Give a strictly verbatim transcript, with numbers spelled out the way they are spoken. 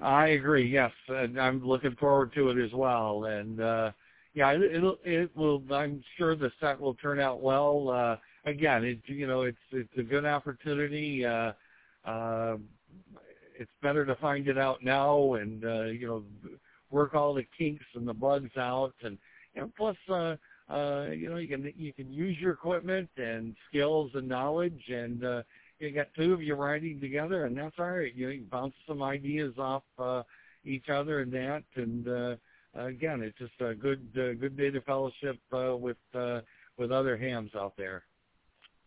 I agree. Yes, and I'm looking forward to it as well. And uh, yeah, it, it'll it will. I'm sure the set will turn out well. Uh, again, it you know it's it's a good opportunity. Uh, uh, it's better to find it out now, and uh, you know work all the kinks and the bugs out, and you know, plus uh, uh, you know you can you can use your equipment and skills and knowledge, and uh, you got two of you riding together, and that's all right. You know, you bounce some ideas off uh, each other and that, and uh, again, it's just a good uh, good day to fellowship uh, with uh, with other hams out there.